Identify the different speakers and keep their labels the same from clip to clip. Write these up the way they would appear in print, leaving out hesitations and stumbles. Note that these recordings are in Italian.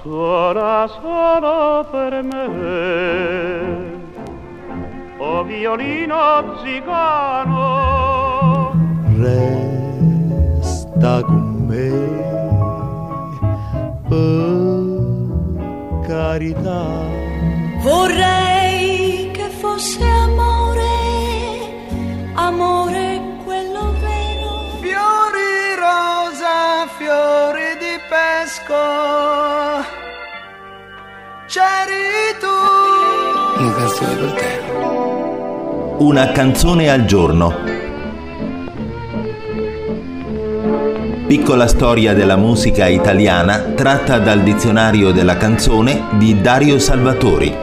Speaker 1: suona solo per me, o violino zigano,
Speaker 2: resta con me, per carità.
Speaker 3: Vorrei che fosse amore, amore quello vero.
Speaker 4: Fiori rosa, fiori di pesco, c'eri tu.
Speaker 5: Una canzone per te.
Speaker 6: Una canzone al giorno. Piccola storia della musica italiana tratta dal dizionario della canzone di Dario Salvatori.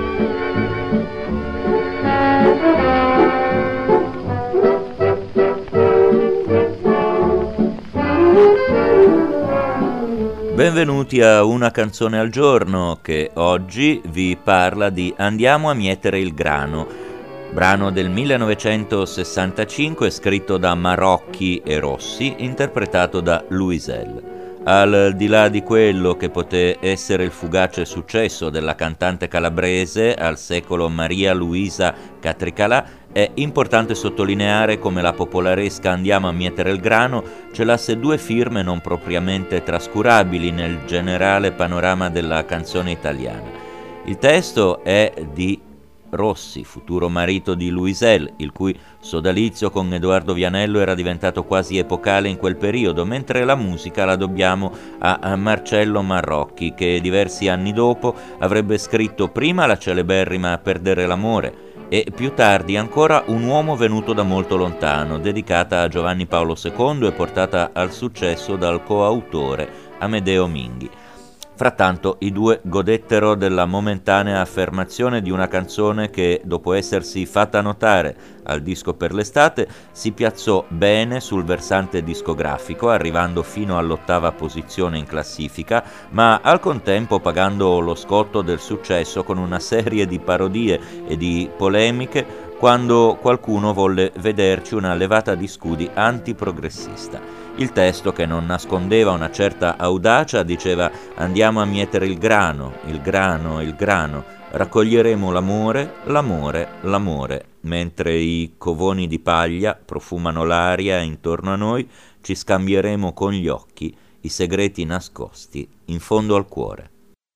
Speaker 7: Benvenuti a Una canzone al giorno, che oggi vi parla di Andiamo a mietere il grano, brano del 1965 scritto da Marocchi e Rossi, interpretato da Luisel. Al di là di quello che poté essere il fugace successo della cantante calabrese al secolo Maria Luisa Catricalà, è importante sottolineare come la popolaresca Andiamo a mietere il grano celasse due firme non propriamente trascurabili nel generale panorama della canzone italiana. Il testo è di Rossi, futuro marito di Luisel, il cui sodalizio con Edoardo Vianello era diventato quasi epocale in quel periodo, mentre la musica la dobbiamo a Marcello Marrocchi, che diversi anni dopo avrebbe scritto prima la celeberrima Perdere l'amore e più tardi ancora Un uomo venuto da molto lontano, dedicata a Giovanni Paolo II e portata al successo dal coautore Amedeo Minghi. Frattanto i due godettero della momentanea affermazione di una canzone che, dopo essersi fatta notare al disco per l'estate, si piazzò bene sul versante discografico, arrivando fino all'8ª posizione in classifica, ma al contempo pagando lo scotto del successo con una serie di parodie e di polemiche quando qualcuno volle vederci una levata di scudi antiprogressista. Il testo, che non nascondeva una certa audacia, diceva: andiamo a mietere il grano, il grano, il grano, raccoglieremo l'amore, l'amore, l'amore, mentre i covoni di paglia profumano l'aria intorno a noi, ci scambieremo con gli occhi i segreti nascosti in fondo al cuore.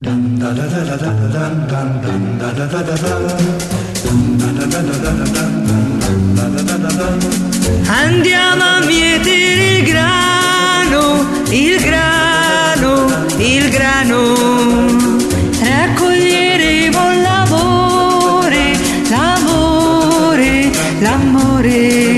Speaker 3: Andiamo a mietere il grano, il grano, il grano. Raccoglieremo l'amore, l'amore, l'amore.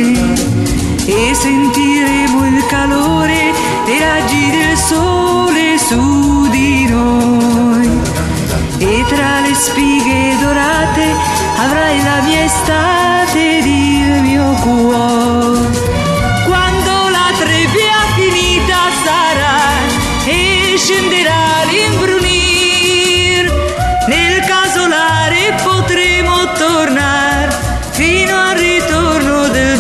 Speaker 3: E sentiremo il calore dei raggi del sole su di noi. E tra le spighe dorate avrai la mia estate ed il mio cuore. Quando la trebbia finita sarà e scenderà l'imbrunir, nel casolare potremo tornare fino al ritorno del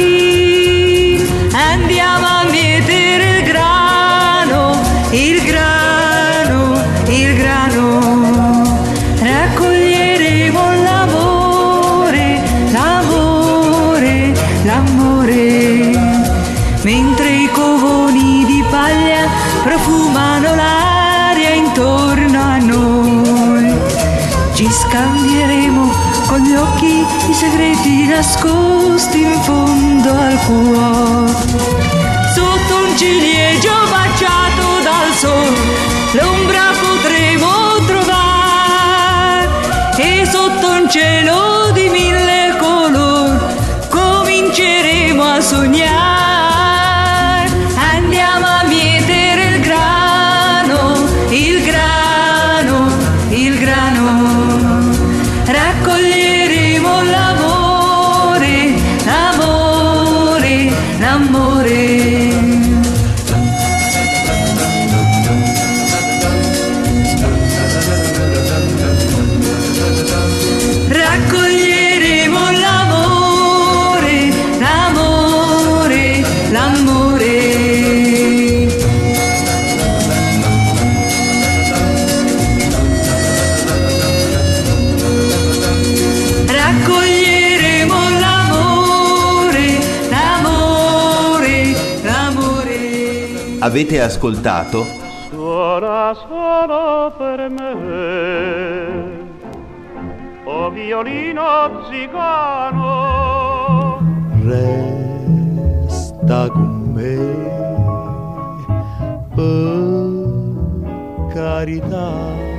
Speaker 3: dì. Andiamo a mietere il grano, il grano, il grano. Raccoglieremo l'amore, l'amore, l'amore, mentre i covoni di paglia profumano l'aria intorno a noi. Ci scambieremo con gli occhi i segreti nascosti in fondo al cuore. Sotto un ciliegio baciato dal sole l'ombra potremo trovare, e sotto un cielo di mille colori cominceremo a sognare. Andiamo a mietere il grano, il grano, il grano. Raccoglieremo l'amore, l'amore, l'amore. Raccoglieremo l'amore, l'amore,
Speaker 6: Avete ascoltato
Speaker 1: Suona solo per me, o violino zigano.
Speaker 2: Resta con me, per carità.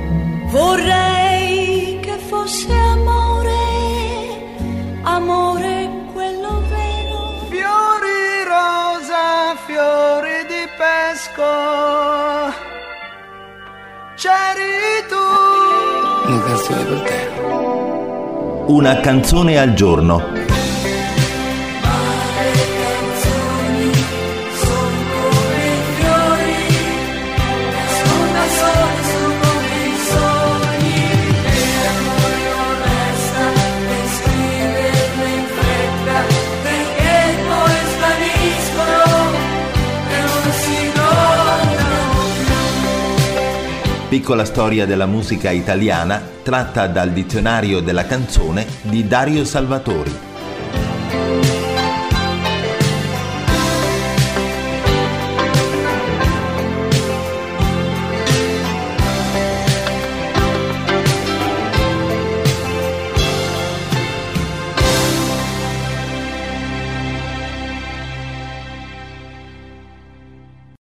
Speaker 3: Vorrei che fosse amore, amore quello vero.
Speaker 4: Fiori rosa, fiori di pesco, c'eri tu.
Speaker 5: Una canzone per te.
Speaker 6: Una canzone al giorno. Piccola storia della musica italiana tratta dal dizionario della canzone di Dario Salvatori.